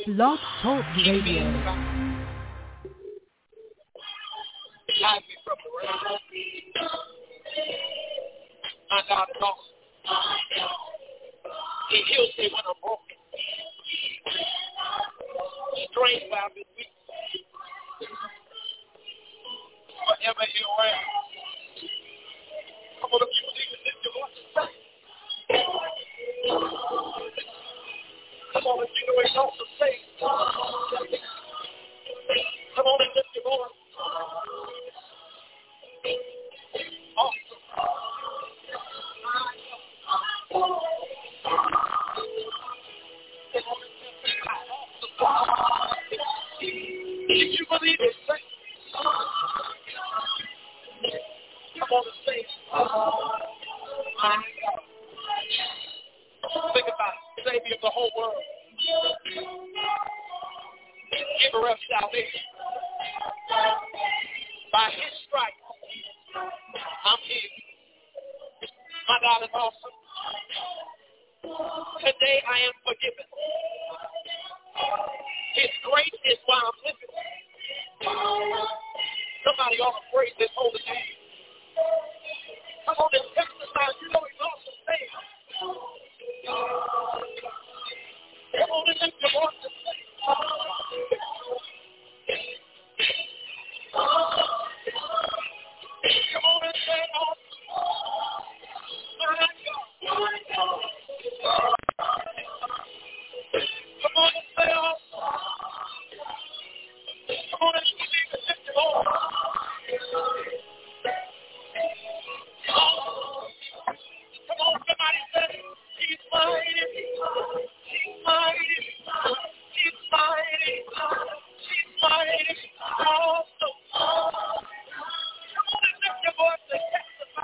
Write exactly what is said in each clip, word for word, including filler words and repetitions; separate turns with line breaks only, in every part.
Blog Talk Radio.
Hide me from the rain. My God is awesome. He heals me when I'm broken. Strength when I've been weak. Forever He'll reign. Come on, if you believe it, lift your voice and say. Come on, if you know He's awesome, say. Come on and lift your voice. Awesome. If you believe it, say. Come on and say. Think about it. Savior of the whole world. Giver of salvation. By His stripes, I'm healed. My God is awesome. Today I am forgiven. His grace is why I'm living. Somebody ought to praise His holy name. Come on and testify. You know He's awesome. Say it. Come on and lift your voice and say it. Come on and say awesome. My God. Come on and say awesome. Come on and believe it. Lift your voice. Come on, somebody say, He's mighty. He's mighty. He's mighty. He's mighty. Awesome. Come on and lift your voice and testify.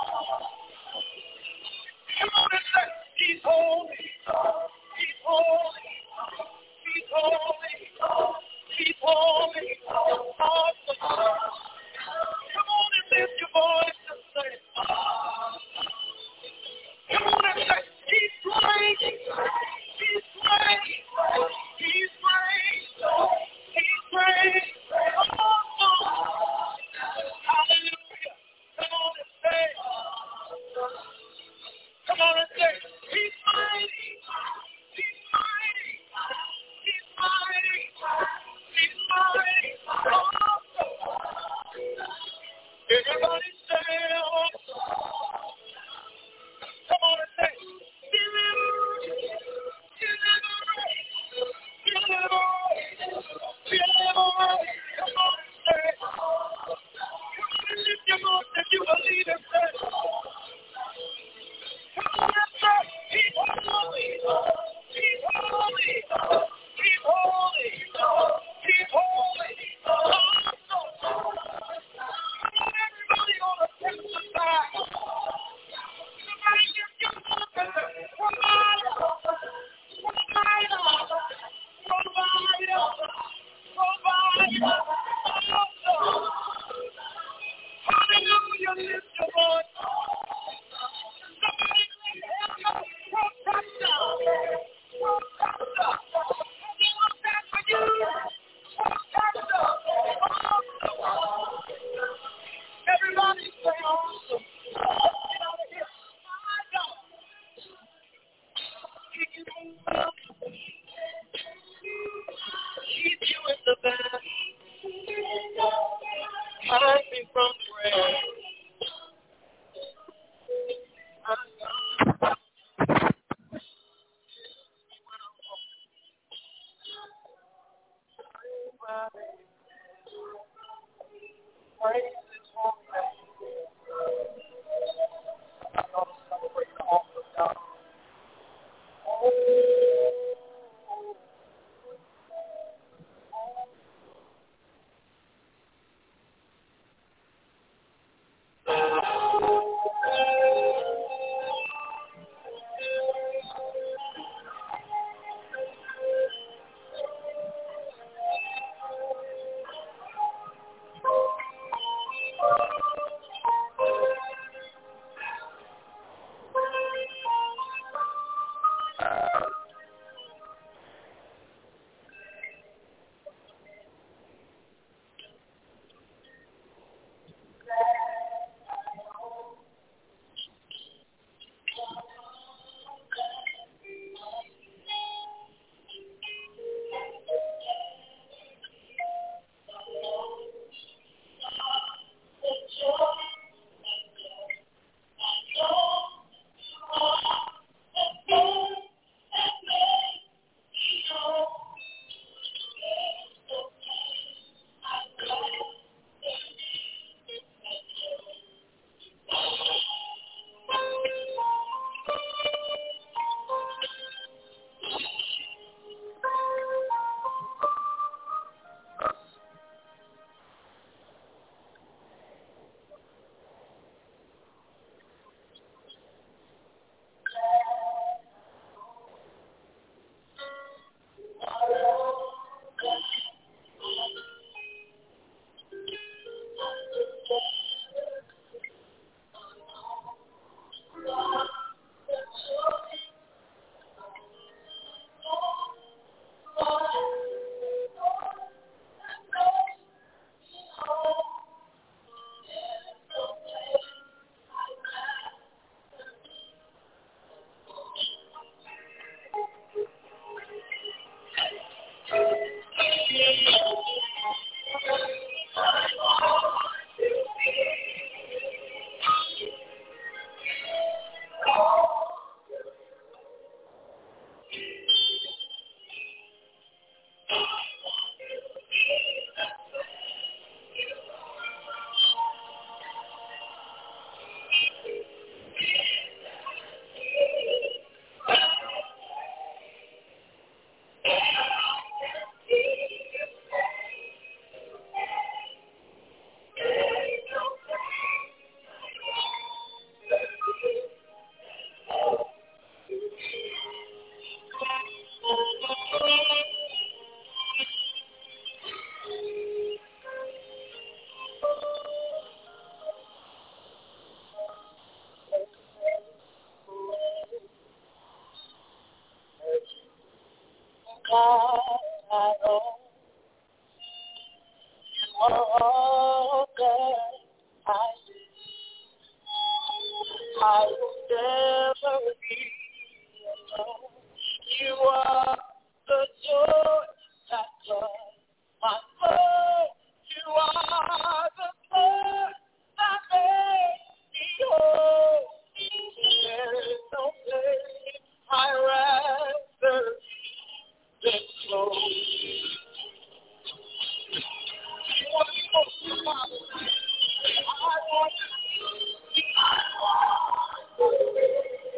Come on and say, He's holy. He's holy. He's holy. He's holy. Awesome. Come on and lift your voice and say, come on and say, He's great. He's great. He's great. He's great. Awesome. Hallelujah. Come on and say, come on and say, He's mighty. He's mighty. He's mighty. He's mighty. Awesome. Everybody say, awesome. Come on and say, deliver. Deliver. Deliver. Deliver. Come on and say, come on and lift your voice if you believe it. Say, come on and say, He's holy. He's holy. He's holy. He's holy. Awesome. Come on, everybody on the testify. Somebody lift your voice and say, provider. Provider. Provider. Provider. Awesome. Hallelujah. Lift your voice. Somebody lift your voice. Protector. Protector. He wants that for you. Protector. Awesome. Everybody say awesome. Get out of here. My God. Keep you in the back. Hide me from prayer. Praise His holy name. I'm going to celebrate the offer of God. God, I owe you all that I need. I will never be alone. You are the joy that does my soul. You are the blood that makes me whole. There is no place I'd rather be than close. You want to be close to your Father. I want to be. I want to be.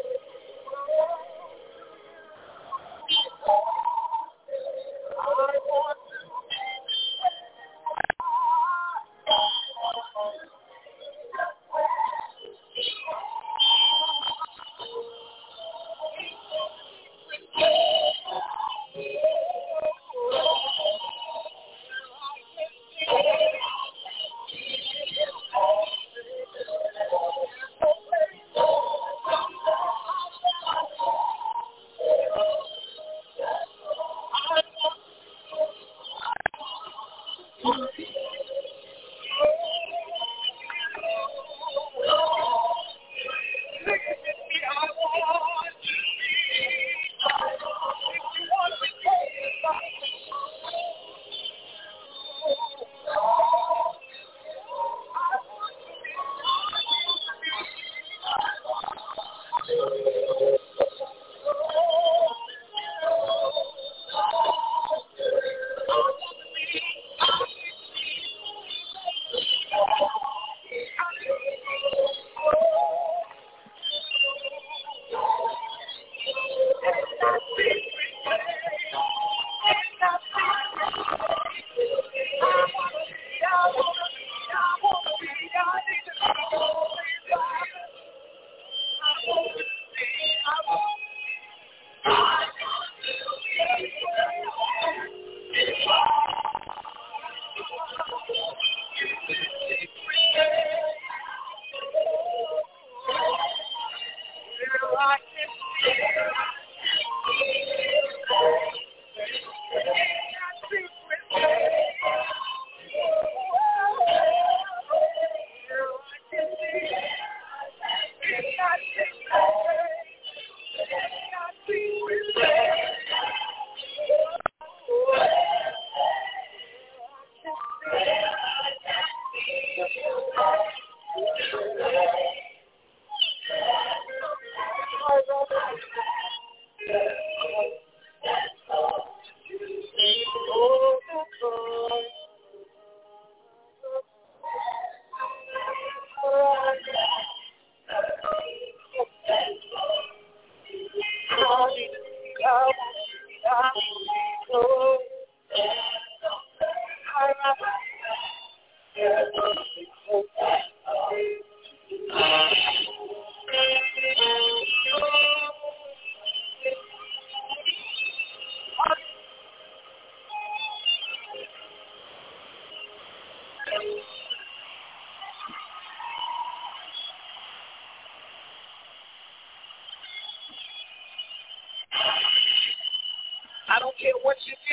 I don't care what you do,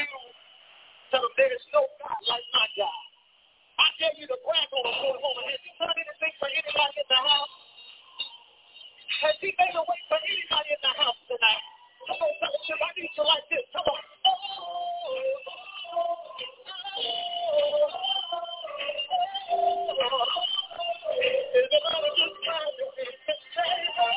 tell them there is no God like my God. I dare you to brag on him for a moment. Has he done anything for anybody in the house? Has he made a way for anybody in the house tonight? Come on, fellowship, I need you like this. Come on. Oh, oh, oh, oh. Everybody just try to be the same. Oh,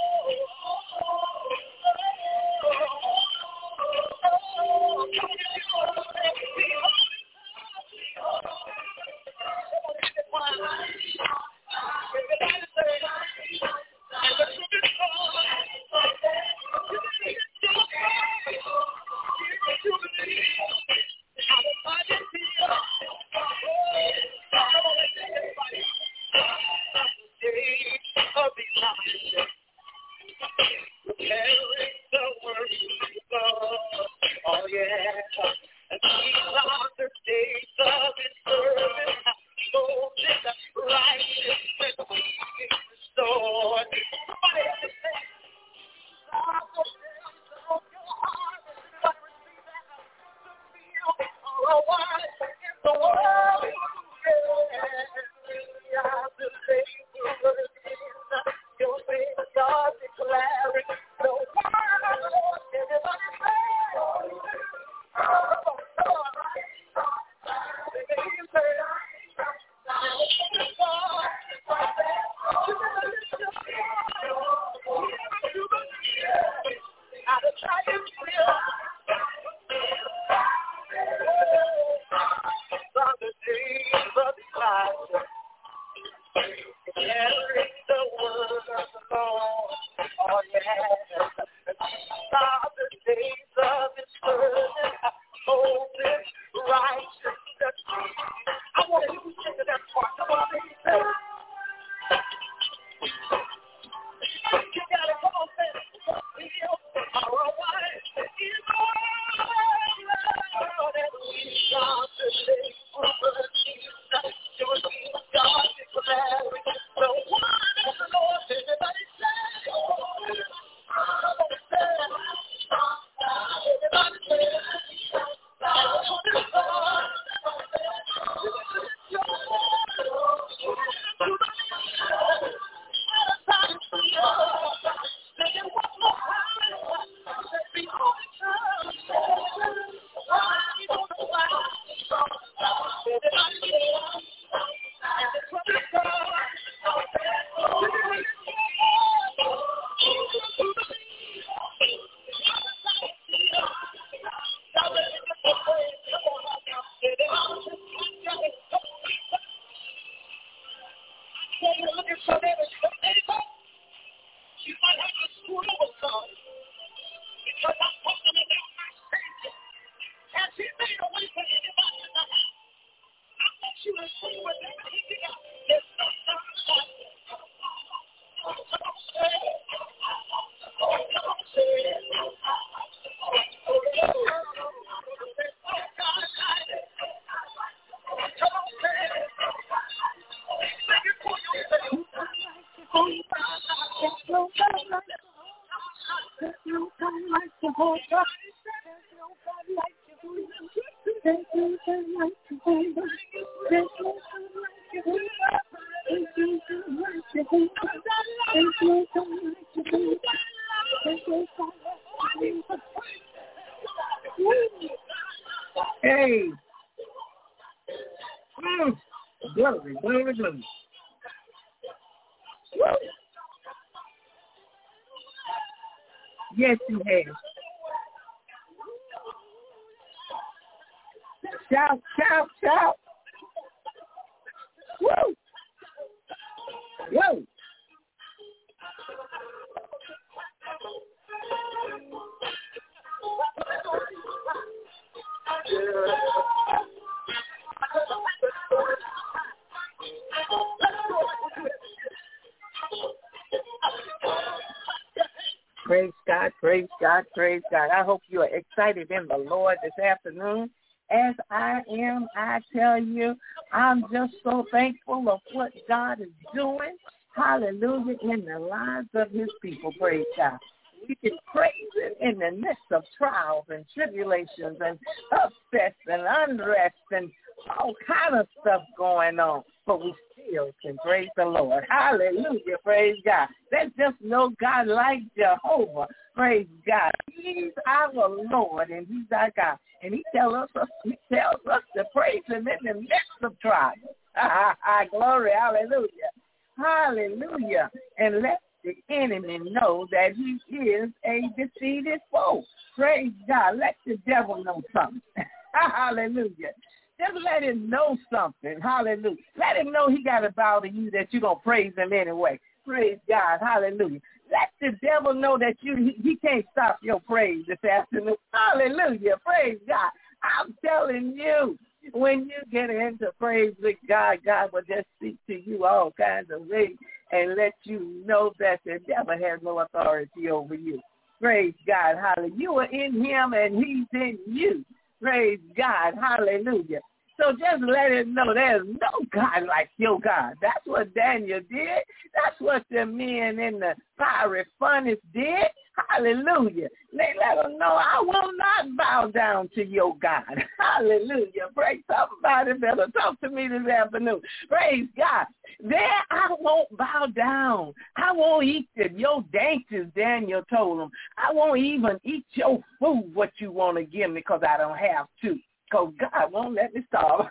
oh yeah, and these are the days of his service. So this righteousness is restored. Somebody understand? why in the world I believe your things are declaring the word of the Lord. Everybody Hey. Mm. Glory, glory, glory. Woo. Yes, you have. Shout, shout, shout. Woo. Whoa. Praise God, praise God, praise God. I hope you are excited in the Lord this afternoon. As I am, I tell you, I'm just so thankful of what God is doing. Hallelujah, in the lives of his people, praise God. We can praise him in the midst of trials and tribulations and upsets and unrest and all kind of stuff going on. But we still can praise the Lord. Hallelujah, praise God. There's just no God like Jehovah. Praise God. He's our Lord and he's our God. And he tells us, he tells us to praise him in the midst of trials. Glory, hallelujah. Hallelujah. And let the enemy know that he is a defeated foe. Praise God. Let the devil know something. Hallelujah. Just let him know something. Hallelujah. Let him know he got to bow to you, that you're going to praise him anyway. Praise God. Hallelujah. Let the devil know that you he, he can't stop your praise this afternoon. Hallelujah. Praise God. I'm telling you, when you get into praise with God, God will just speak to you all kinds of ways and let you know that the devil has no authority over you. Praise God. Hallelujah. You are in him and he's in you. Praise God. Hallelujah.
So just let him know there's no God like your God. That's what Daniel did. That's what the men in the fiery furnace did. Hallelujah. They let them know, I will not bow down to your God. Hallelujah. Praise somebody better talk to me this afternoon. Praise God. There I won't bow down. I won't eat your dainties, Daniel told them. I won't even eat your food, what you want to give me, because I don't have to. Because God won't let me starve.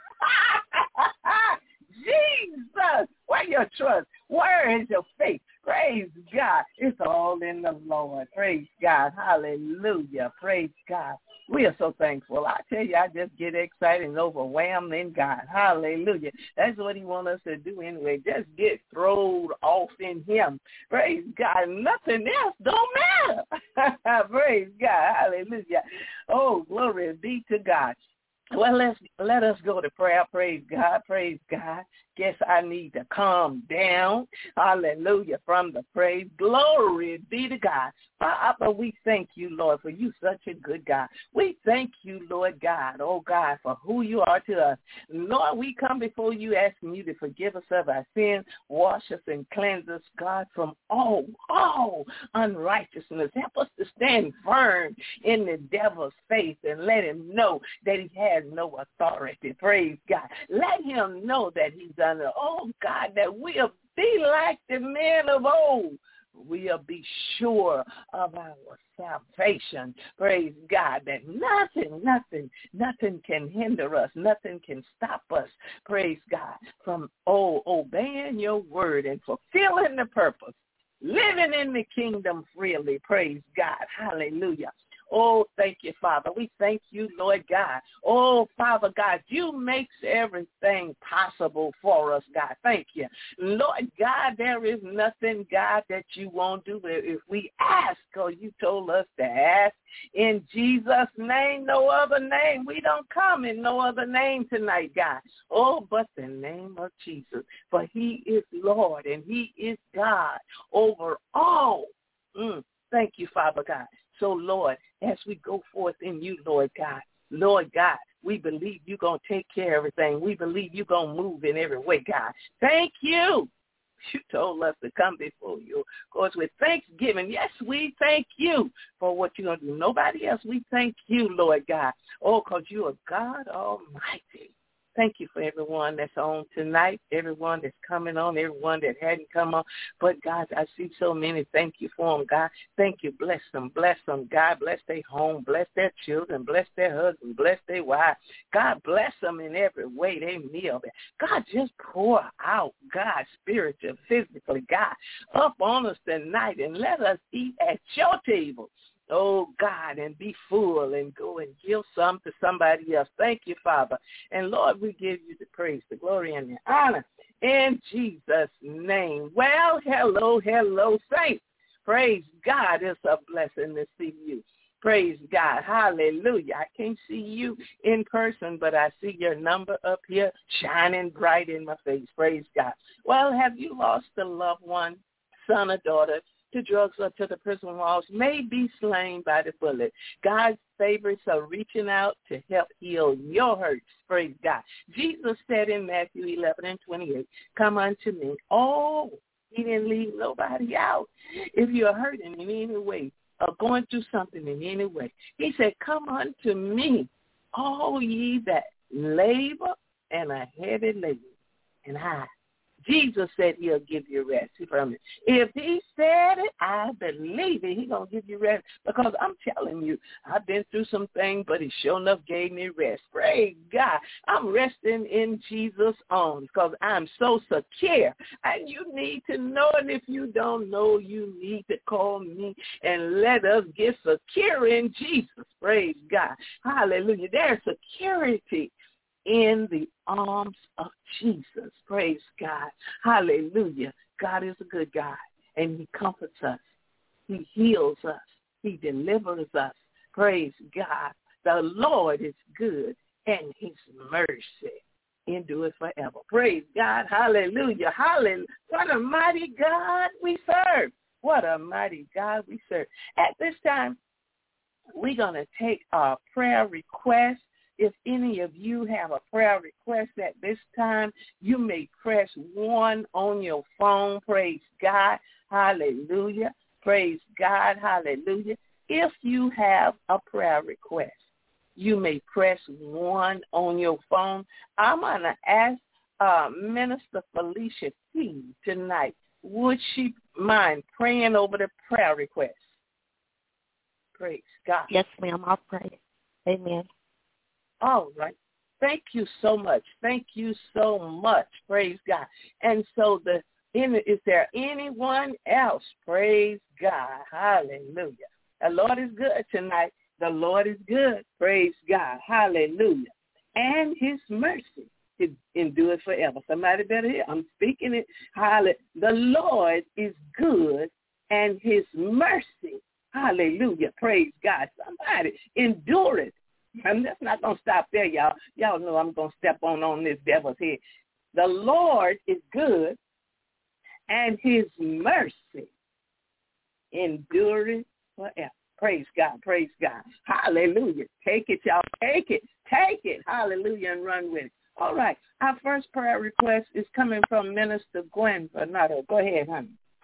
Jesus, where your trust? Where is your faith? Praise God. It's all in the Lord. Praise God. Hallelujah. Praise God. We are so thankful. I tell you, I just get excited and overwhelmed in God. Hallelujah. That's what he wants us to do anyway. Just get thrown off in him. Praise God. Nothing else don't matter. Praise God. Hallelujah. Oh, glory be to God. Well, let's let us go to prayer. Praise God. Praise God. Guess I need to calm down. Hallelujah. From the praise. Glory be to God. Father, we thank you, Lord, for you such a good God. We thank you, Lord God, oh God, for who you are to us. Lord, we come before you asking you to forgive us of our sins, wash us and cleanse us, God, from all, all unrighteousness. Help us to stand firm in the devil's face and let him know that he has no authority. Praise God. Let him know that he's under, oh God, that we'll be like the men of old. We'll be sure of our salvation. Praise God, that nothing, nothing, nothing can hinder us. Nothing can stop us, praise God, from oh, obeying your word and fulfilling the purpose, living in the kingdom freely. Praise God. Hallelujah. Oh, thank you, Father. We thank you, Lord God. Oh, Father God, you makes everything possible for us, God. Thank you. Lord God, there is nothing, God, that you won't do if we ask, or you told us to ask in Jesus' name, no other name. We don't come in no other name tonight, God. Oh, but the name of Jesus. For he is Lord and he is God over all. Mm, thank you, Father God. So, Lord, as we go forth in you, Lord God, Lord God, we believe you're going to take care of everything. We believe you're going to move in every way, God. Thank you. You told us to come before you. Of course, with thanksgiving, yes, we thank you for what you're going to do. Nobody else, we thank you, Lord God. Oh, because you are God Almighty. Thank you for everyone that's on tonight, everyone that's coming on, everyone that hadn't come on. But, God, I see so many. Thank you for them, God. Thank you. Bless them. Bless them, God. Bless their home. Bless their children. Bless their husband. Bless their wife. God, bless them in every way they meal. God, just pour out, God, spiritually, physically, God, up on us tonight and let us eat at your table. Oh, God, and be full and go and give some to somebody else. Thank you, Father. And, Lord, we give you the praise, the glory, and the honor in Jesus' name. Well, hello, hello, saints. Praise God. It's a blessing to see you. Praise God. Hallelujah. I can't see you in person, but I see your number up here shining bright in my face. Praise God. Well, have you lost a loved one, son or daughter, to drugs or to the prison walls, may be slain by the bullet? God's favorites are reaching out to help heal your hurts. Praise God. Jesus said in Matthew eleven and twenty-eight, come unto me. Oh, he didn't leave nobody out. If you're hurting in any way or going through something in any way, he said, come unto me, all ye that labor and are heavy laden, and I Jesus said he'll give you rest from it. If he said it, I believe it. He's going to give you rest, because I'm telling you, I've been through some things, but he sure enough gave me rest. Praise God. I'm resting in Jesus' arms because I'm so secure. And you need to know, and if you don't know, you need to call me and let us get secure in Jesus. Praise God. Hallelujah. There's security in the arms of Jesus. Praise God. Hallelujah. God is a good God, and he comforts us. He heals us. He delivers us. Praise God. The Lord is good, and his mercy endureth forever. Praise God. Hallelujah. Hallelujah. What a mighty God we serve. What a mighty God we serve. At this time, we're going to take our prayer requests. If any of you have a prayer request at this time, you may press one on your phone. Praise God. Hallelujah. Praise God. Hallelujah. If you have a prayer request, you may press one on your phone. I'm going to ask uh, Minister Felicia T. tonight, would she mind praying over the prayer request? Praise God.
Yes, ma'am. I'll pray. Amen.
All right. Thank you so much. Thank you so much. Praise God. And so the is there anyone else? Praise God. Hallelujah. The Lord is good tonight. The Lord is good. Praise God. Hallelujah. And his mercy is endures forever. Somebody better hear. I'm speaking it. Hallelujah. The Lord is good and his mercy. Hallelujah. Praise God. Somebody endure it. I'm just not going to stop there, y'all. Y'all know I'm going to step on on this devil's head. The Lord is good and his mercy endureth forever. Praise God. Praise God. Hallelujah. Take it, y'all. Take it. Take it. Hallelujah, and run with it. All right. Our first prayer request is coming from Minister Gwen Bernardo. Go ahead, honey.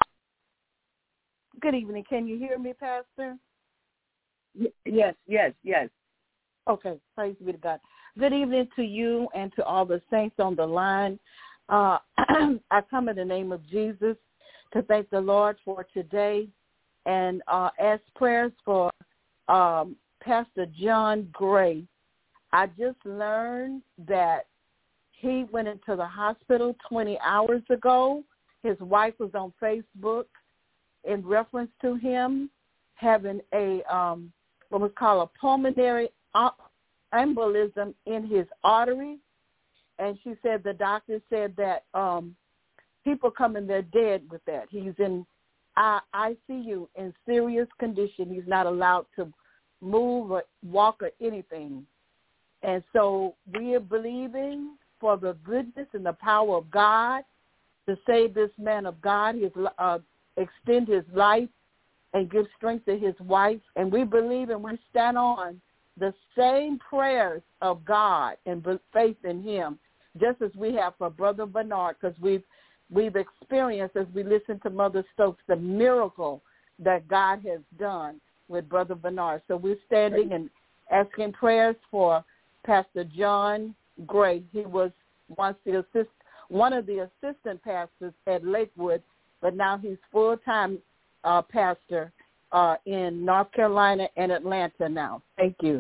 Good evening. Can you hear me, Pastor?
Y- yes, yes, yes.
Okay. Praise be to God. Good evening to you and to all the saints on the line. Uh, I come in the name of Jesus to thank the Lord for today and uh, ask prayers for um, Pastor John Gray. I just learned that he went into the hospital twenty hours ago. His wife was on Facebook in reference to him having a um, what was called a pulmonary embolism in his artery. And she said the doctor said that um, people come in there dead with that. He's in I C U in serious condition. He's not allowed to move or walk or anything. And so we are believing for the goodness and the power of God to save this man of God, his, uh, extend his life and give strength to his wife. And we believe and we stand on the same prayers of God and faith in him, just as we have for Brother Bernard, because we've We've experienced, as we listen to Mother Stokes, the miracle that God has done with Brother Bernard. So we're standing and asking prayers for Pastor John Gray. He was once the assist, one of the assistant pastors at Lakewood, but now he's full-time uh, pastor uh, in North Carolina and Atlanta now. Thank you.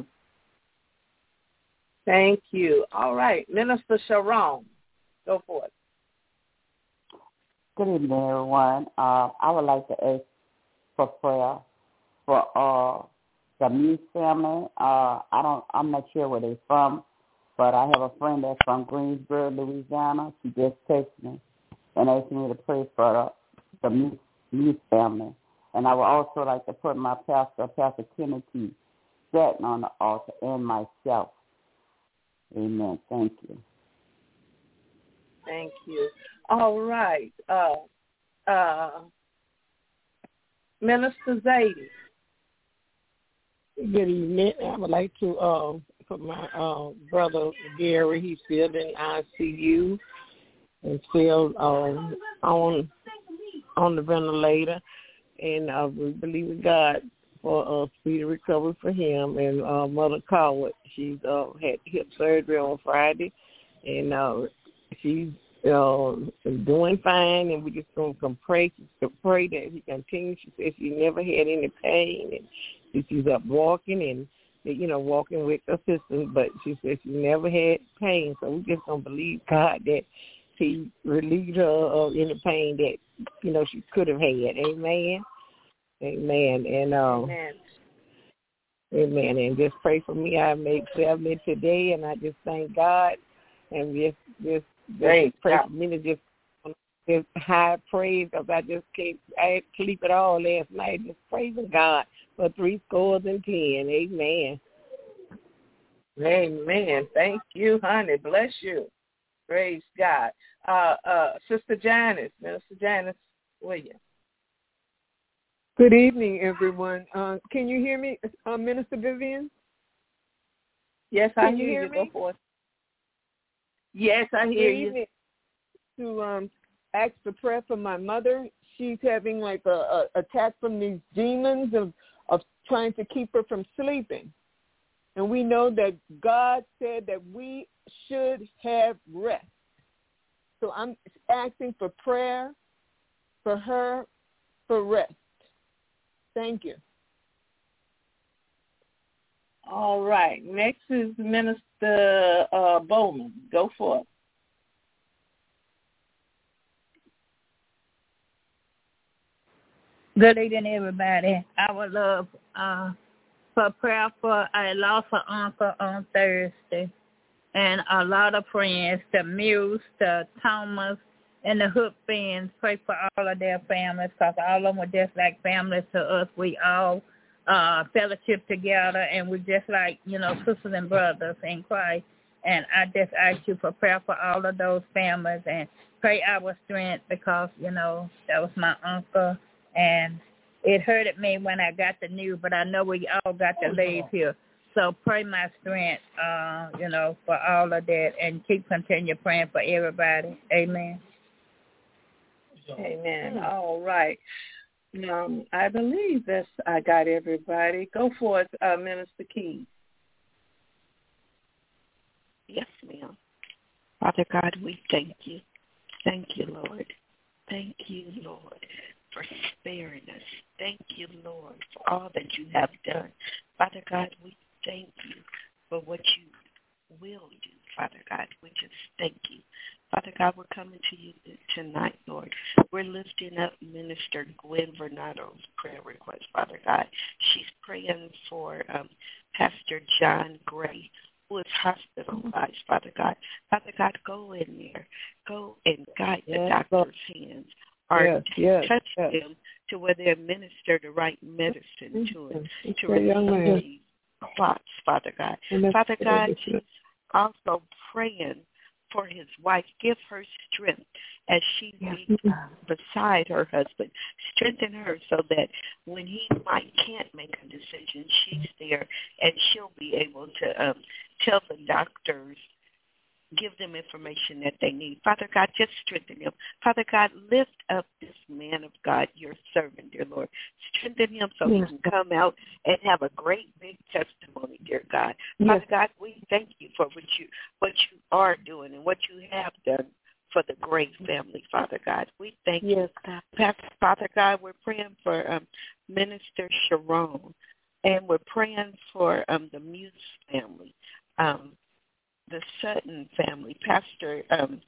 Thank you. All right. Minister Sharon, go for it.
Good evening, everyone. Uh, I would like to ask for prayer for uh, the Muse family. Uh, I don't, I'm not sure where they're from, but I have a friend that's from Greensboro, Louisiana. She just texted me and asked me to pray for the, the Muse, Muse family. And I would also like to put my pastor, Pastor Timothy Sutton, on the altar and myself. Amen. Thank you.
Thank you. All right. Uh, uh, Minister Zadie.
Good evening. I would like to uh, put my uh, brother Gary. He's still in I C U and still uh, on on the ventilator. And uh, we believe in God for a speedy recovery for him. And uh, Mother Coward, she's uh, had hip surgery on Friday, and uh, she's uh, doing fine. And we just going to pray to pray that he continues. She said she never had any pain, and she's up walking and you know walking with assistance, but she said she never had pain. So we just going to believe God that he relieved her of any pain that you know she could have had. Amen. Amen. And um,
Amen.
Amen. And just pray for me. I made seven today, and I just thank God and just just, just pray for me to just just high praise, because I just can't I didn't sleep at all last night. Just praising God for three scores and ten. Amen.
Amen. Thank you, honey. Bless you. Praise God. Uh, uh, Sister Janice, Minister Janice Williams.
Good evening, everyone. Uh, can you hear me, uh, Minister Vivian?
Yes, I
Can you
hear
hear
you.
me?
Go for it. Yes, I hear
Good
you.
evening. To um, ask for prayer for my mother. She's having like a, a attack from these demons of, of trying to keep her from sleeping. And we know that God said that we should have rest. So I'm asking for prayer for her for rest. Thank you.
All right. Next is Minister uh, Bowman. Go for it.
Good evening, everybody. I would love uh, for prayer for I lost an uncle on Thursday, and a lot of friends, the Muse, the Thomas, and the Hook fans. Pray for all of their families, because all of them were just like families to us. We all uh, fellowship together, and we're just like, you know, sisters and brothers in Christ. And I just ask you for prayer for all of those families, and pray our strength, because, you know, that was my uncle. And it hurted me when I got the news, but I know we all got to leave here. So pray my strength, uh, you know, for all of that, and keep continue praying for everybody. Amen.
Amen. All right. Um, I believe that's I got everybody. Go for it, uh, Minister King.
Yes, ma'am. Father God, we thank you. Thank you, Lord. Thank you, Lord, for sparing us. Thank you, Lord, for all that you have done. Father God, we thank you for what you will do, Father God. We just thank you. Father God, we're coming to you tonight, Lord. We're lifting up Minister Gwen Vernado's prayer request, Father God. She's praying for um, Pastor John Gray, who is hospitalized, Father God. Father God, go in there. Go and guide the
Yes,
doctor's
Lord.
hands. Or
Yes, yes,
touch
yes.
them to where they administer the right medicine to him,
It's
to
a young
relieve
man.
these clots, Father God.
And that's-
Father God,
that's-
she's also praying for his wife. Give her strength as she be beside her husband. Strengthen her so that when he might can't make a decision, she's there and she'll be able to um, tell the doctors, give them information that they need. Father God, just strengthen him. Father God, lift up this man of God, your servant, dear Lord. Strengthen him so
Yes.
he can come out and have a great big testimony, dear God.
Yes.
Father God, we thank you for what you what you are doing and what you have done for the Gray family, Father God. We thank
Yes,
you.
God.
Pastor, Father God, we're praying for um, Minister Sharon, and we're praying for um, the Muse family. Um, the Sutton family, Pastor um,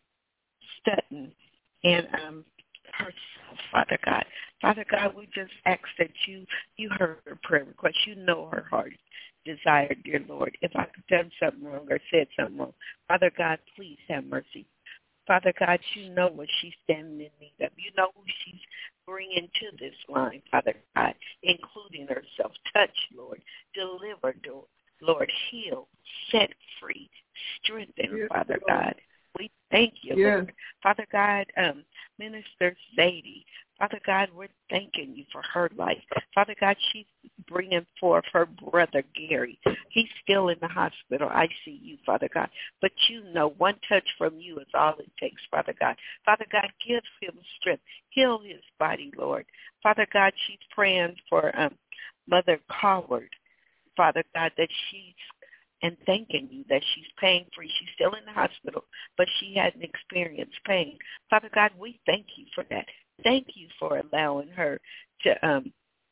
Sutton, and um, herself, Father God. Father God, we just ask that you, you heard her prayer request. You know her heart desire, dear Lord. If I've done something wrong or said something wrong, Father God, please have mercy. Father God, you know what she's standing in need of. You know who she's bringing to this line, Father God, including herself. Touch, Lord. Deliver, Lord. Heal, set free, strengthen,
Yes,
Father
Lord.
God. We thank you,
Yes.
Lord. Father God, um, Minister Zadie, Father God, we're thanking you for her life. Father God, she's bringing forth her brother, Gary. He's still in the hospital, I C U, Father God. But you know, one touch from you is all it takes, Father God. Father God, give him strength. Heal his body, Lord. Father God, she's praying for um, Mother Coward, Father God, that she's and thanking you that she's pain-free. She's still in the hospital, but she hadn't experienced pain. Father God, we thank you for that. Thank you for allowing her to um,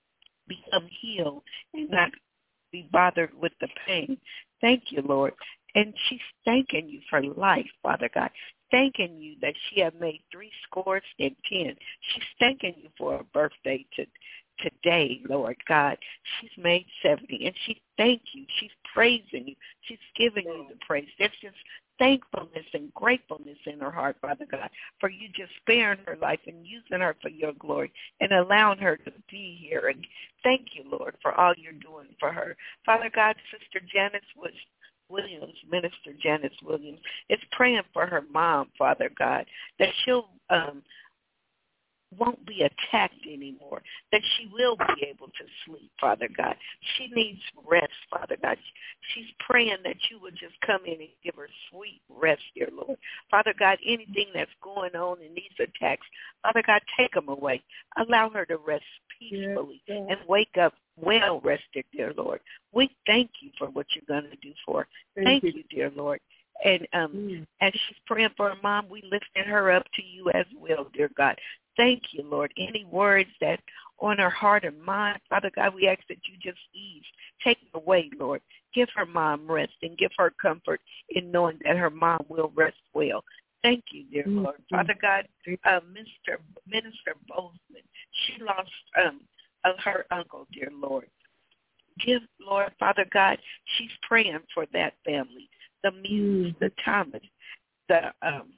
become healed and not be bothered with the pain. Thank you, Lord. And she's thanking you for life, Father God. Thanking you that she had made three scores and ten. She's thanking you for her birthday to today, Lord God. She's made seventy, and she thank you. She's praising you. She's giving you the praise. There's just thankfulness and gratefulness in her heart, Father God, for you just sparing her life and using her for your glory and allowing her to be here. And thank you, Lord, for all you're doing for her. Father God, Sister Janice was Williams, Minister Janice Williams, is praying for her mom, Father God, that she'll um, won't be attacked anymore, that she will be able to sleep, Father God. She needs rest, Father God. She's praying that you would just come in and give her sweet rest, dear Lord. Father God, anything that's going on in these attacks, Father God, take them away. Allow her to rest peacefully yes, yes. and wake up well rested, dear Lord. We thank you for what you're going to do for her. Thank, thank you, dear Lord. And um, mm. as she's praying for her mom, we lifted her up to you as well, dear God. Thank you, Lord. Any words that on her heart and mind, Father God, we ask that you just ease. Take it away, Lord. Give her mom rest and give her comfort in knowing that her mom will rest well. Thank you, dear mm-hmm. Lord. Father God, uh, Mister Minister Bozeman, she lost um, uh, her uncle, dear Lord. Give, Lord, Father God, she's praying for that family. The Muse, mm-hmm. the Thomas, the um,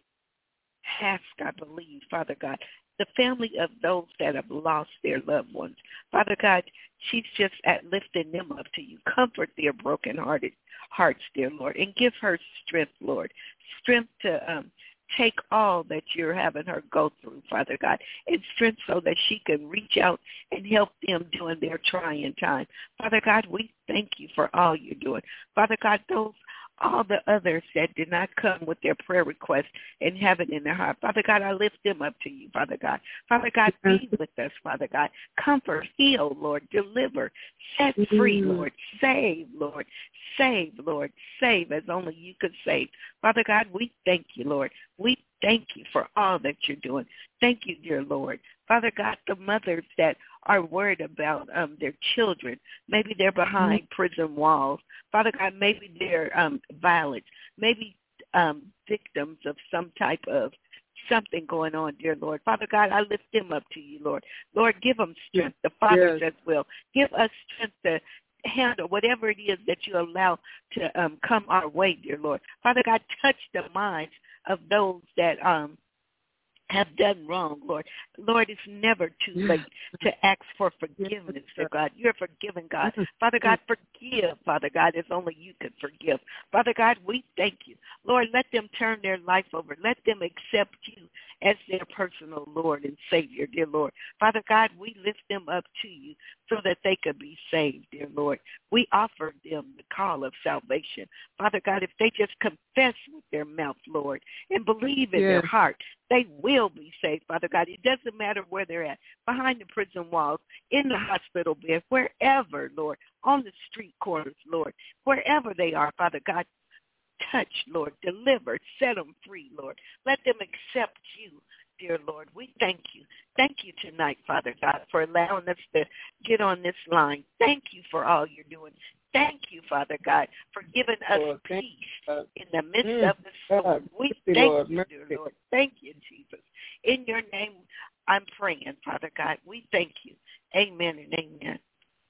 Hask, I believe, Father God. The family of those that have lost their loved ones. Father God, she's just at lifting them up to you. Comfort their broken-hearted hearts, dear Lord, and give her strength, Lord, strength to um, take all that you're having her go through, Father God, and strength so that she can reach out and help them during their trying time. Father God, we thank you for all you're doing. Father God, those all the others that did not come with their prayer requests and have it in their heart. Father God, I lift them up to you, Father God. Father God, be with us, Father God. Comfort, heal, Lord, deliver, set free, Lord, save, Lord, save, Lord, save as only you could save. Father God, we thank you, Lord. We thank you for all that you're doing. Thank you, dear Lord. Father God, the mothers that are worried about um, their children, maybe they're behind mm-hmm. prison walls. Father God, maybe they're um, violent, maybe um, victims of some type of something going on, dear Lord. Father God, I lift them up to you, Lord. Lord, give them strength, the fathers yes. as well. Give us strength to handle whatever it is that you allow to um, come our way, dear Lord. Father God, touch the minds of those that um, have done wrong, Lord. Lord, it's never too late to ask for forgiveness, dear God. You're a forgiving God. Father God, forgive, Father God, as only you can forgive. Father God, we thank you. Lord, let them turn their life over. Let them accept you as their personal Lord and Savior, dear Lord. Father God, we lift them up to you so that they could be saved, dear Lord. We offer them the call of salvation. Father God, if they just confess with their mouth, Lord, and believe in yes. their heart, they will be saved, Father God. It doesn't matter where they're at, behind the prison walls, in the hospital bed, wherever, Lord, on the street corners, Lord, wherever they are, Father God, touch, Lord, deliver, set them free, Lord. Let them accept you, dear Lord. We thank you. Thank you tonight, Father God, for allowing us to get on this line. Thank you for all you're doing. Thank you, Father God, for giving us Lord, peace you, in the midst mm, of the storm. We thank Lord, you, dear Lord. Thank you, Jesus. In your name, I'm praying, Father God. We thank you. Amen and amen.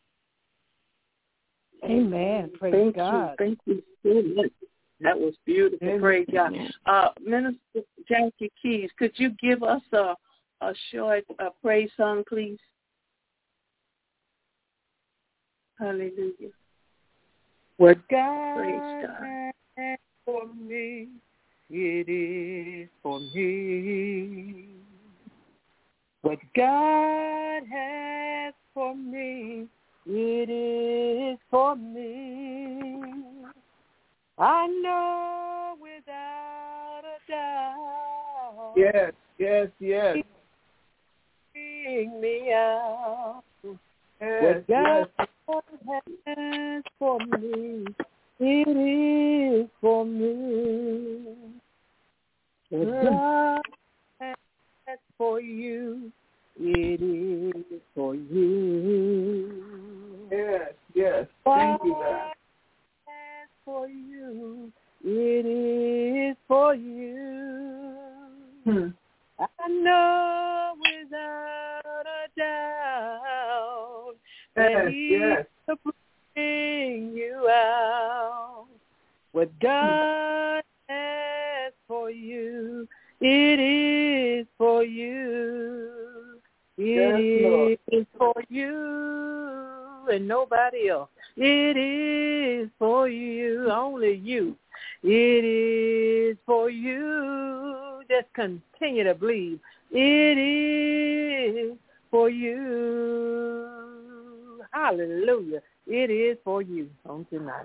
Amen. Praise
thank
God.
You. Thank you so much. That was beautiful. Amen. Praise God. Uh, Minister Jackie Keys, could you give us a, a short uh, praise song, please? Hallelujah.
What God, God has for me, it is for me. What God has for me, it is for me. I know without a doubt.
Yes, yes, yes.
Bring me out.
Yes,
what God
yes.
has for me, it is for me. What mm. God has for you, it is for you.
Yes, yes. Thank you, God.
Has for you, it is for you. Hmm. I know without a doubt that
yes,
he
yes.
will bring you out. What God has for you, it is for you. It
yes,
is for you and nobody else. It is for you, only you. It is for you, just continue to believe. It is for you. Hallelujah. It is for you on tonight.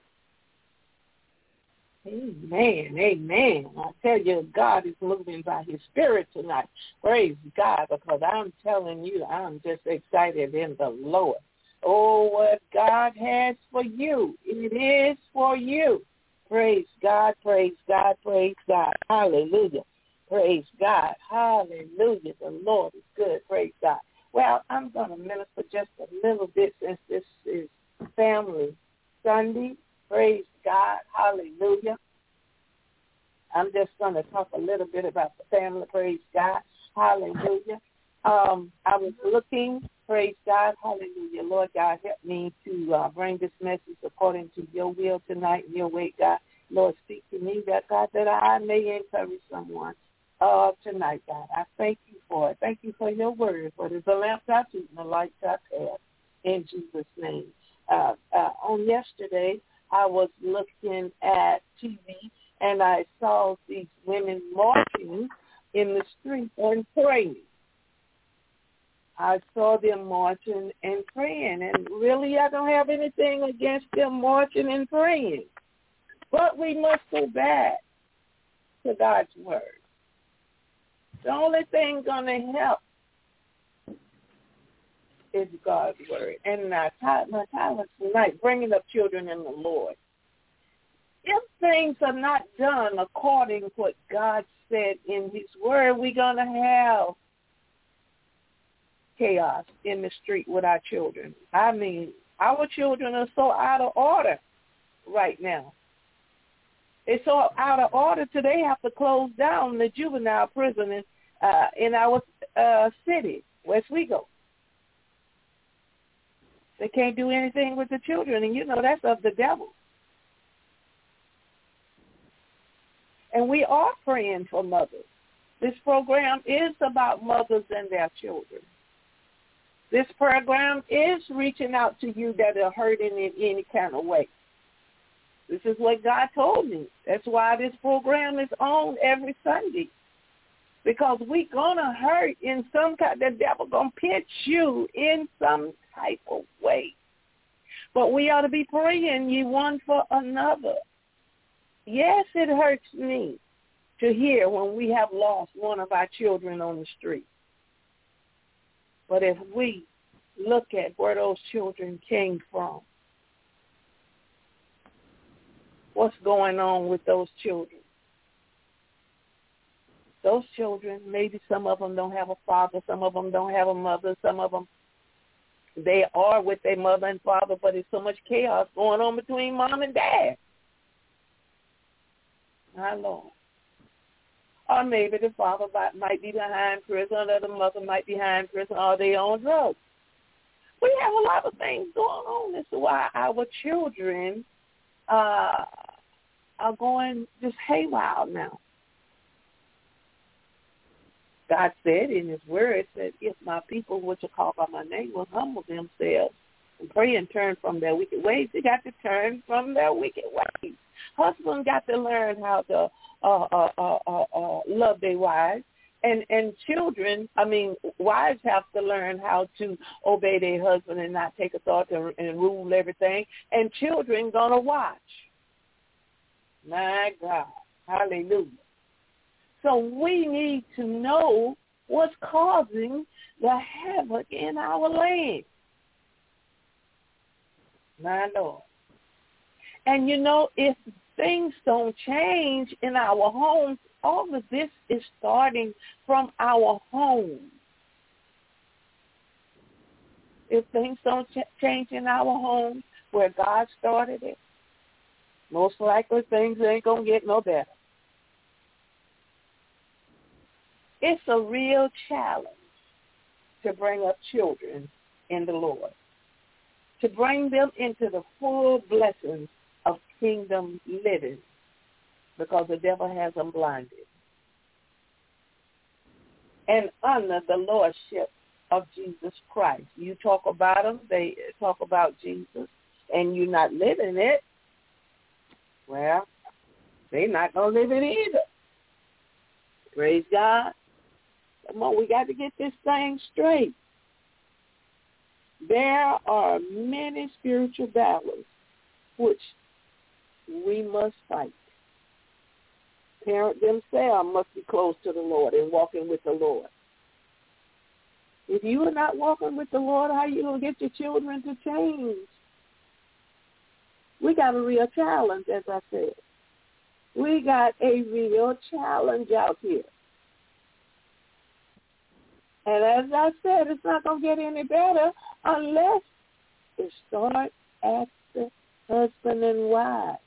Amen, amen. I tell you, God is moving by his Spirit tonight. Praise God, because I'm telling you, I'm just excited in the Lord. Oh, what God has for you, it is for you. Praise God, praise God, praise God. Hallelujah. Praise God. Hallelujah. The Lord is good. Praise God. Well, I'm going to minister just a little bit since this is Family Sunday. Praise God. Hallelujah. I'm just going to talk a little bit about the family. Praise God. Hallelujah. Um, I was looking, praise God, hallelujah. Lord God, help me to uh, bring this message according to your will tonight and your way, God. Lord, speak to me, that God, that I may encourage someone uh, tonight, God. I thank you for it. Thank you for your word, for it is a lamp to our feet and a light to our path. In Jesus' name. Uh, uh, on yesterday, I was looking at T V, and I saw these women marching in the street and praying. I saw them marching and praying, and really I don't have anything against them marching and praying. But we must go back to God's word. The only thing going to help is God's word. And my title tonight, bringing up children in the Lord. If things are not done according to what God said in his word, we're going to have chaos in the street with our children. I mean, our children are so out of order right now. It's so out of order till they have to close down the juvenile prison in, uh, in our uh, city, West Wego. They can't do anything with the children, and you know that's of the devil. And we are praying for mothers. This program is about mothers and their children. This program is reaching out to you that are hurting in any kind of way. This is what God told me. That's why this program is on every Sunday. Because we're going to hurt in some kind, the devil going to pitch you in some type of way. But we ought to be praying ye one for another. Yes, it hurts me to hear when we have lost one of our children on the street. But if we look at where those children came from, what's going on with those children? Those children, maybe some of them don't have a father, some of them don't have a mother, some of them, they are with their mother and father, but there's so much chaos going on between mom and dad. My Lord. Or maybe the father might be behind prison, or the mother might be behind prison, or they on drugs. We have a lot of things going on. This is why our children uh, are going just haywire now. God said in his word that if my people, which are called by my name, will humble themselves and pray and turn from their wicked ways, they got to turn from their wicked ways. Husbands got to learn how to uh, uh, uh, uh, uh, love their wives. And and children, I mean, wives have to learn how to obey their husband and not take authority and rule everything. And children going to watch. My God. Hallelujah. So we need to know what's causing the havoc in our land. My Lord. And, you know, if things don't change in our homes, all of this is starting from our home. If things don't ch- change in our homes where God started it, most likely things ain't going to get no better. It's a real challenge to bring up children in the Lord, to bring them into the full blessings of kingdom living, because the devil has them blinded. And under the lordship of Jesus Christ. You talk about them, they talk about Jesus, and you're not living it, well, they're not going to live it either.
Praise God. Come on, we got to get this thing straight. There are many spiritual battles which we must fight. Parents themselves must be close to the Lord and walking with the Lord. If you are not walking with the Lord, how are you going to get your children to change? We got a real challenge, as I said. We got a real challenge out here. And as I said, it's not going to get any better unless it starts at the husband and wife.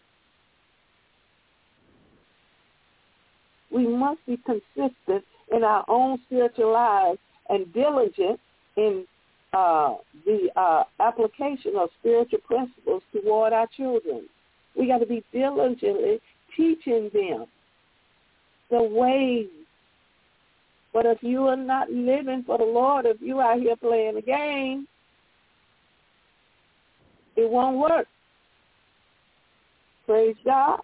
We must be consistent in our own spiritual lives and diligent in uh, the uh, application of spiritual principles toward our children. We got to be diligently teaching them the ways. But if you are not living for the Lord, if you are out here playing a game, it won't work. Praise God.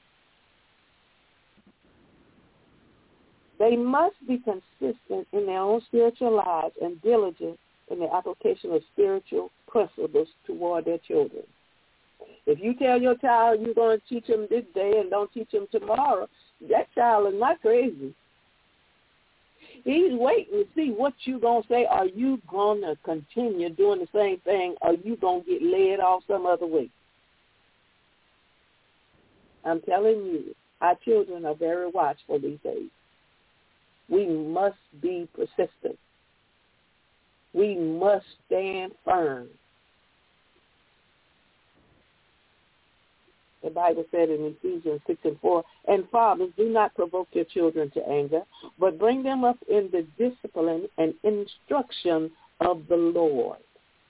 They must be consistent in their own spiritual lives and diligent in the application of spiritual principles toward their children. If you tell your child you're going to teach them this day and don't teach them tomorrow, that child is not crazy. He's waiting to see what you're going to say. Are you going to continue doing the same thing, or are you going to get led off some other way? I'm telling you, our children are very watchful these days. We must be persistent. We must stand firm. The Bible said in Ephesians six and four, and fathers, do not provoke your children to anger, but bring them up in the discipline and instruction of the Lord.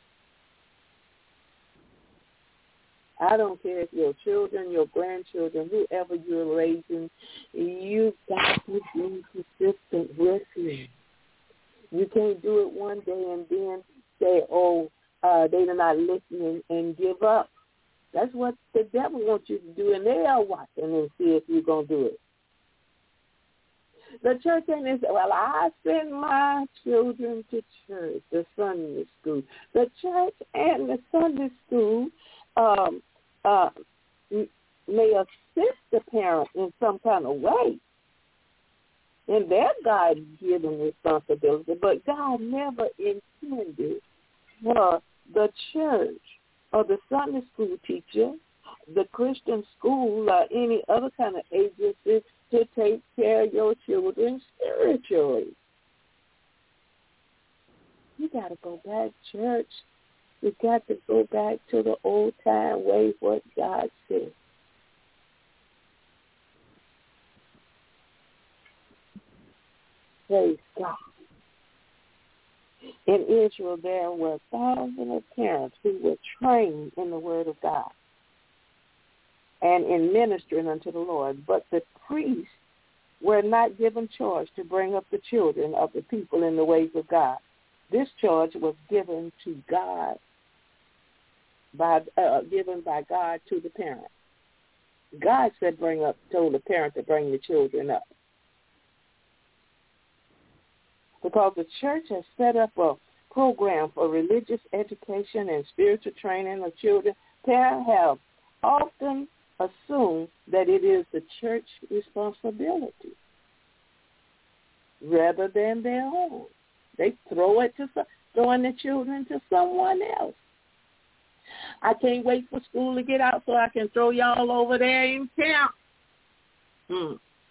I don't care if your children, your grandchildren, whoever you're raising, you got to be consistent with them. You can't do it one day and then say, oh, uh, they're not listening and give up. That's what the devil wants you to do, and they are watching and see if you're going to do it. The church ain't this, well, I send my children to church, the Sunday school. The church and the Sunday school um, uh, may assist the parent in some kind of way in their God-given responsibility, but God never intended for the church or the Sunday school teacher, the Christian school, or any other kind of agency to take care of your children spiritually. You got to go back, church. You got to go back to the old time way, what God said. Praise God. In Israel, there were thousands of parents who were trained in the Word of God and in ministering unto the Lord. But the priests were not given charge to bring up the children of the people in the ways of God. This charge was given to God, by uh, given by God to the parent. God said, "Bring up," told the parent to bring the children up. Because the church has set up a program for religious education and spiritual training of children, parents have often assumed that it is the church's responsibility rather than their own. They throw it to throwing the children to someone else. I can't wait for school to get out so I can throw y'all over there in camp. Hmm.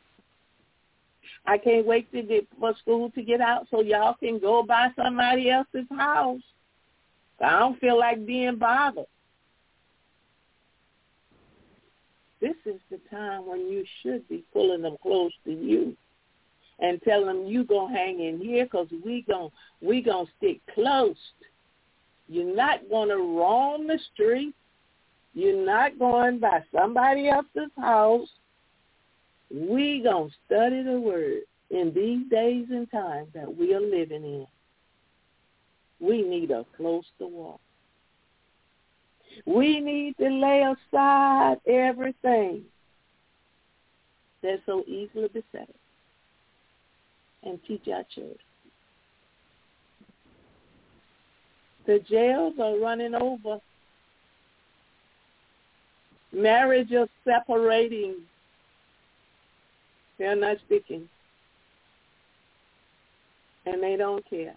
I can't wait to get for school to get out so y'all can go by somebody else's house. I don't feel like being bothered. This is the time when you should be pulling them close to you and telling them you going to hang in here because we going we gonna stick close. You're not going to roam the street. You're not going by somebody else's house. We going to study the Word in these days and times that we are living in. We need a close to walk. We need to lay aside everything that so easily beset us. and teach our children. The jails are running over. Marriage is separating. They're not speaking. And they don't care.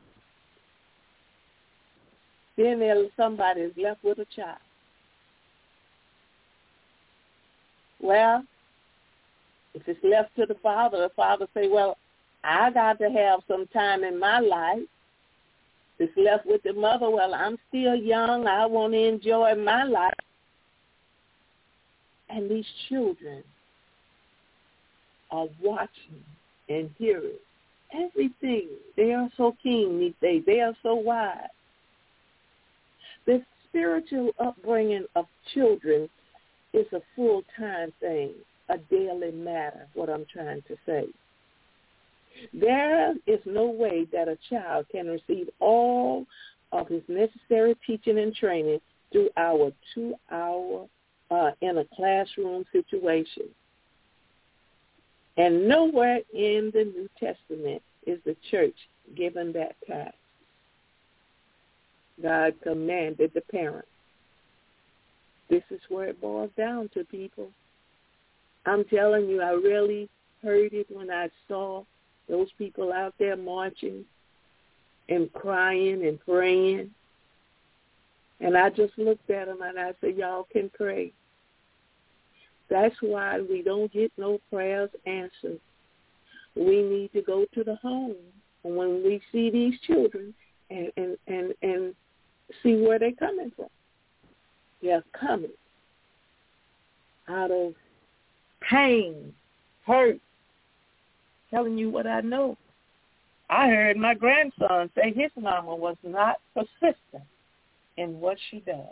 Then there's somebody is left with a child. Well, if it's left to the father, the father say, well, I got to have some time in my life. If it's left with the mother, well, I'm still young. I want to enjoy my life. And these children are watching and hearing everything. They are so keen these days. They are so wise. The spiritual upbringing of children is a full-time thing, a daily matter, what I'm trying to say. There is no way that a child can receive all of his necessary teaching and training through our two-hour uh, in a classroom situation. And nowhere in the New Testament is the church given that task. God commanded the parents. This is where it boils down to, people. I'm telling you, I really heard it when I saw those people out there marching and crying and praying. And I just looked at them and I said, y'all can pray. That's why we don't get no prayers answered. We need to go to the home when we see these children and, and, and, and see where they're coming from. They're coming out of pain, hurt. Telling you what I know. I heard my grandson say his mama was not persistent in what she does.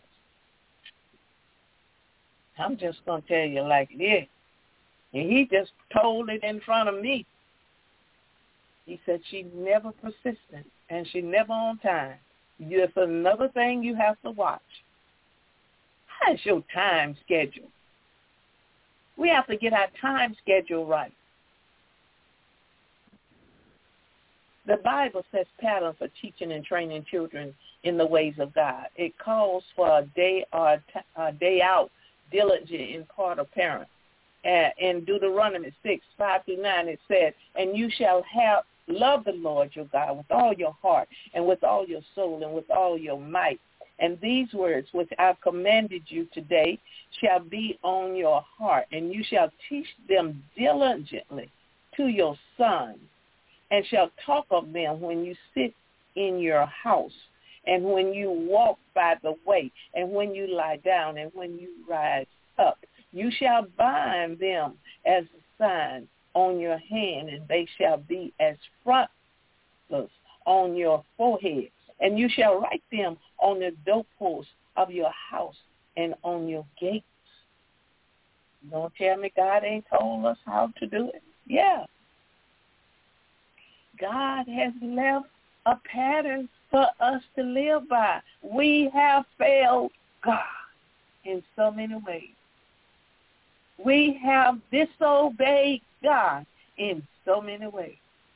I'm just going to tell you like it is. And he just told it in front of me. He said she's never persistent and she's never on time. Just another thing you have to watch. How's your time schedule? We have to get our time schedule right. The Bible says pattern for teaching and training children in the ways of God. It calls for a day or a, t- a day out diligent in part of parents. Uh, in Deuteronomy six, five through nine, it said, and you shall have love the Lord your God with all your heart and with all your soul and with all your might. And these words which I've commanded you today shall be on your heart, and you shall teach them diligently to your sons, and shall talk of them when you sit in your house, and when you walk by the way, and when you lie down, and when you rise up. You shall bind them as a sign on your hand, and they shall be as frontlets on your forehead. And you shall write them on the doorposts of your house and on your gates. Don't tell me God ain't told us how to do it. Yeah. God has left a pattern for us to live by. We have failed God in so many ways. We have disobeyed God in so many ways.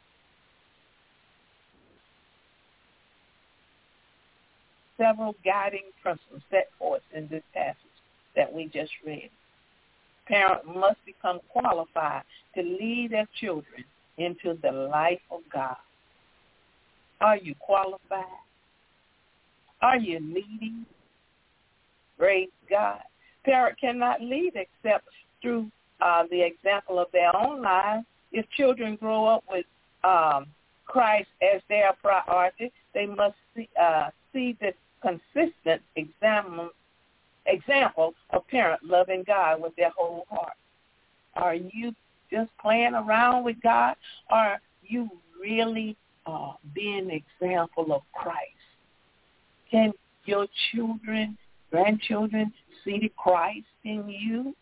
Several guiding principles set forth in this passage that we just read. Parents must become qualified to lead their children into the life of God. Are you qualified? Are you leading? Praise God. Parents cannot lead except through uh, the example of their own lives. If children grow up with um, Christ as their priority, they must see, uh, see the consistent exam- example of parents loving God with their whole heart. Are you just playing around with God, or are you really uh, being an example of Christ? Can your children, grandchildren see the Christ in you?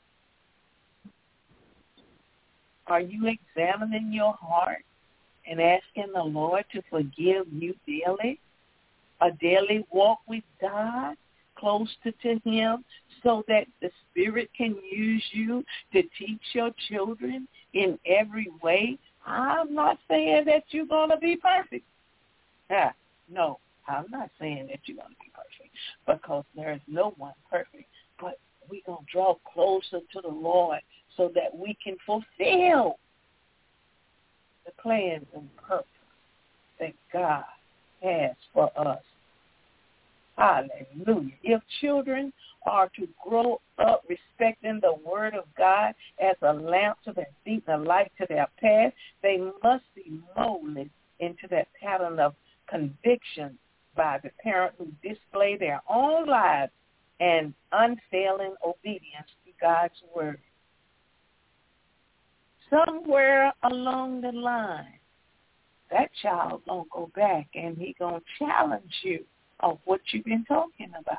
Are you examining your heart and asking the Lord to forgive you daily? A daily walk with God, closer to him, so that the Spirit can use you to teach your children in every way
I'm not saying that you're going to be perfect. Yeah, no, I'm not saying that you're going to be perfect because there is no one perfect. But we're going to draw closer to the Lord so that we can fulfill the plans and purpose that God has for us. Hallelujah. If children are to grow up respecting the word of God as a lamp to their feet and a light to their path, they must be molded into that pattern of conviction by the parent who display their own lives and unfailing obedience to God's word. Somewhere along the line, that child gonna go back and he gonna challenge you of what you've been talking about.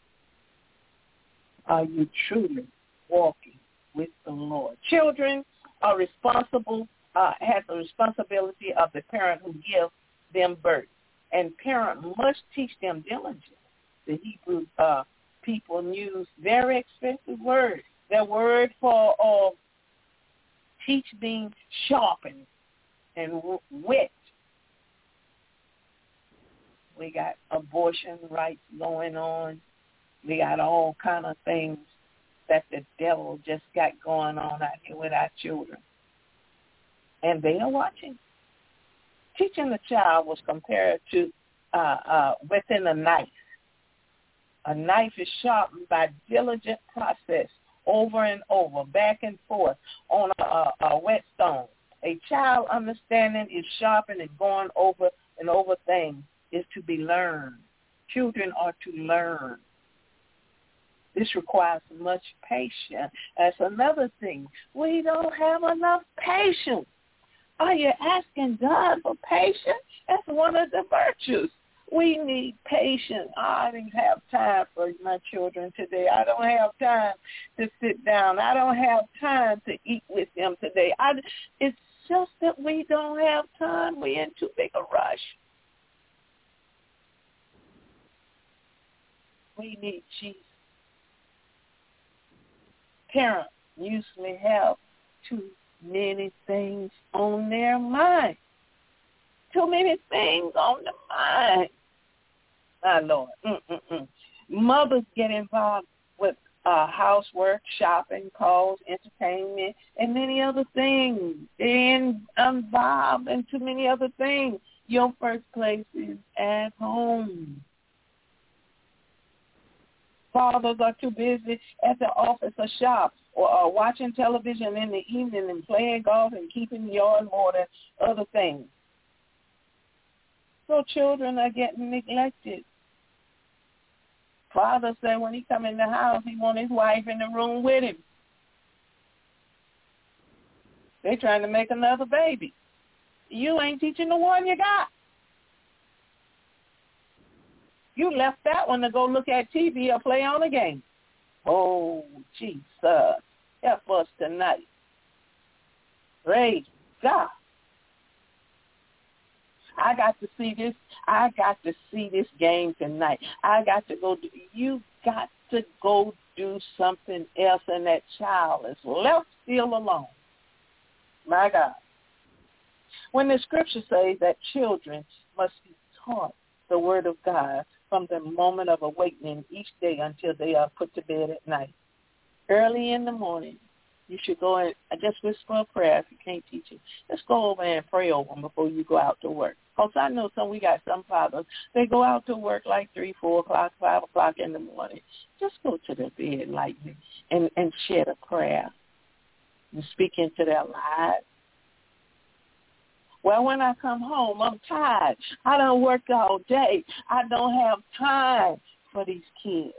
Are you truly walking with the Lord? Children are responsible, uh, have the responsibility of the parent who gives them birth, and parent must teach them diligently. The Hebrew uh, people use very expensive words. Their word for uh, teach means sharpen and wet. We got abortion rights going on. We got all kind of things that the devil just got going on out here with our children. And they are watching. Teaching the child was compared to uh, uh, within a knife. A knife is sharpened by diligent process over and over, back and forth on a, a, a whetstone. A child understanding is sharpened and going over and over things is to be learned. Children are to learn. This requires much patience. That's another thing. We don't have enough patience. Are you asking God for patience? That's one of the virtues. We need patience. I don't have time for my children today. I don't have time to sit down. I don't have time to eat with them today. I, it's just that we don't have time. We're in too big a rush. We need Jesus. Parents usually have too many things on their mind. Too many things on the mind. My Lord. Mm-mm-mm. Mothers get involved with uh, housework, shopping, calls, entertainment, and many other things. They're involved in too many other things. Your first place is at home. Fathers are too busy at the office or shop or uh, watching television in the evening and playing golf and keeping the yard more than other things. So children are getting neglected. Father said when he come in the house, he want his wife in the room with him. They trying to make another baby. You ain't teaching the one you got. You left that one to go look at T V or play on a game. Oh, Jesus. Help us tonight. Praise God. I got to see this. I got to see this game tonight. I got to go. Do, you got to go do something else, and that child is left still alone. My God. When the scripture says that children must be taught the word of God from the moment of awakening each day until they are put to bed at night. Early in the morning, you should go and just whisper a prayer if you can't teach it. Just go over and pray over them before you go out to work. Because I know some, we got some fathers, they go out to work like three, four o'clock, five o'clock in the morning. Just go to their bed lightly and, and shed a prayer and speak into their lives. Well, when I come home, I'm tired. I done worked all day. I don't have time for these kids.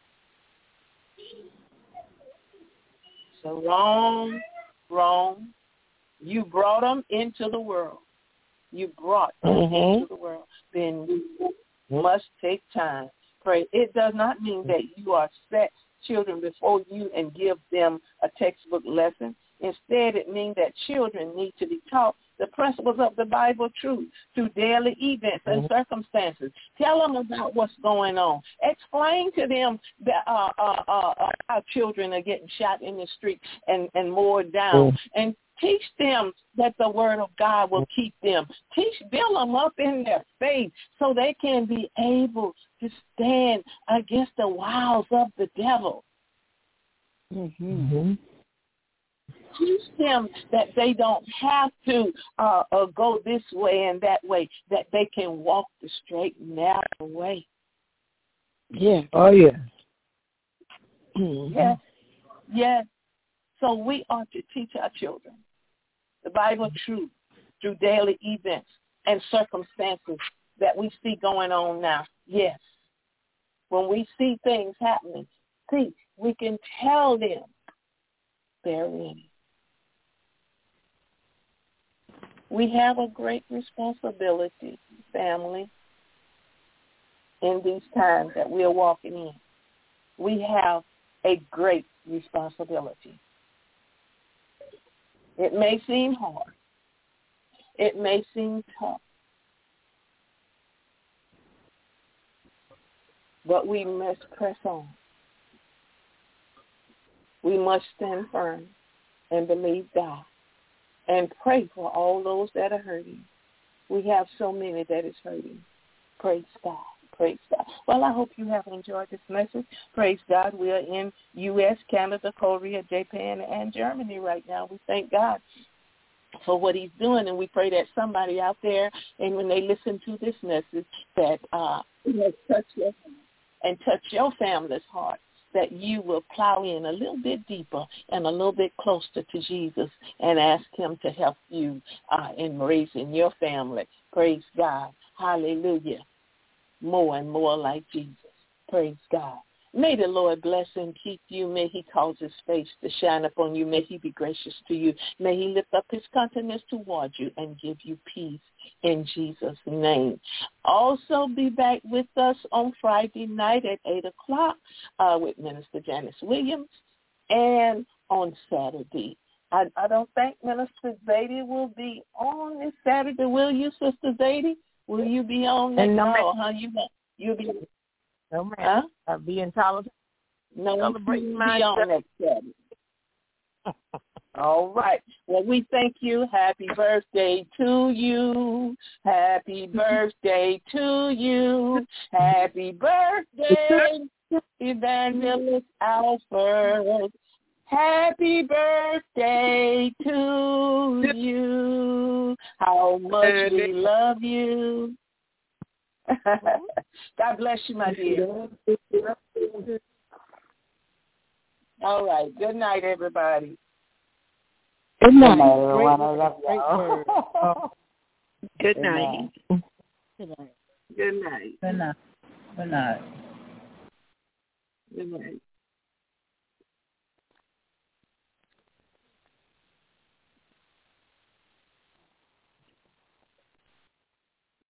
So wrong, wrong. You brought them into the world. You brought them mm-hmm. into the world. Then you must take time. Pray. It does not mean that you are set children before you and give them a textbook lesson. Instead, it means that children need to be taught the principles of the Bible truth through daily events and mm-hmm. circumstances. Tell them about what's going on. Explain to them that uh, uh, uh, our children are getting shot in the street and, and mowed down. Mm-hmm. And Teach them that the word of God will keep them. Teach, build them up in their faith so they can be able to stand against the wiles of the devil.
Mm-hmm.
Teach them that they don't have to uh, uh, go this way and that way, that they can walk the straight and narrow way.
Yeah. Oh, yeah.
Mm-hmm. Yes. Yes. So we are to teach our children the Bible truth through daily events and circumstances that we see going on now. Yes. When we see things happening, see, we can tell them they're in. We have a great responsibility, family, in these times that we are walking in. We have a great responsibility. It may seem hard. It may seem tough. But we must press on. We must stand firm and believe God and pray for all those that are hurting. We have so many that is hurting. Praise God. Praise God. Well, I hope you have enjoyed this message. Praise God. We are in U S, Canada, Korea, Japan, and Germany right now. We thank God for what he's doing, and we pray that somebody out there, and when they listen to this message, that uh, it has touched your and touch your family's heart, that you will plow in a little bit deeper and a little bit closer to Jesus and ask him to help you uh, in raising your family. Praise God. Hallelujah. More and more like Jesus. Praise God. May the Lord bless and keep you. May he cause his face to shine upon you. May he be gracious to you. May he lift up his countenance towards you and give you peace in Jesus' name. Also be back with us on Friday night at eight o'clock uh, with Minister Janice Williams, and on Saturday. I, I don't think Minister Zadie will be on this Saturday, will you, Sister Zadie? Will you be on next?
No,
no huh? You, you'll be...
No, ma'am.
Huh?
I'll be in Tallahassee.
No,
celebrating
be
my
on next Saturday. All right. Well, we thank you. Happy birthday to you. Happy birthday to you. Happy birthday, Evangelist Alfred. Happy birthday to you. How much we love you. God bless you, my dear. All right. Good night, everybody.
Good night.
Good night, everyone. I love
y'all.
Good night.
Good night.
Good night.
Good night. Good night.
Good night.